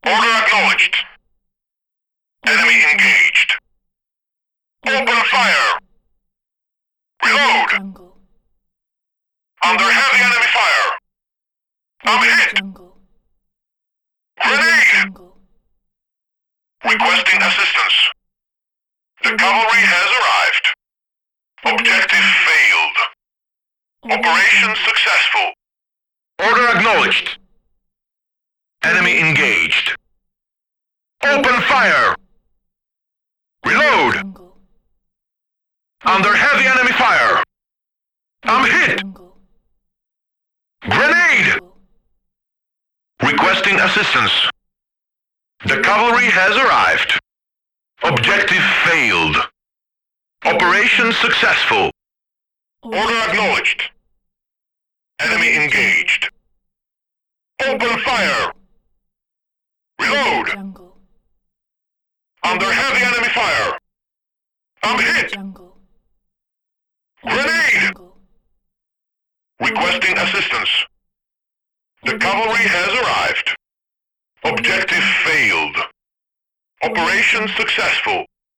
Order acknowledged. Enemy engaged. Open fire! Reload! Jungle. Under heavy enemy fire! I'm hit! Jungle. Grenade! Jungle. Requesting assistance. The cavalry has arrived. Objective failed. Operation successful. Order acknowledged. Enemy engaged. Open fire! Reload! Jungle. Under heavy enemy fire! I'm hit! Jungle. Grenade! Requesting assistance. The cavalry has arrived. Objective failed. Operation successful. Order acknowledged. Enemy engaged. Open fire! Reload! Jungle. Under heavy enemy fire! I'm hit! Jungle. Grenade! Jungle. Requesting assistance. The cavalry has arrived. Objective failed. Operation successful.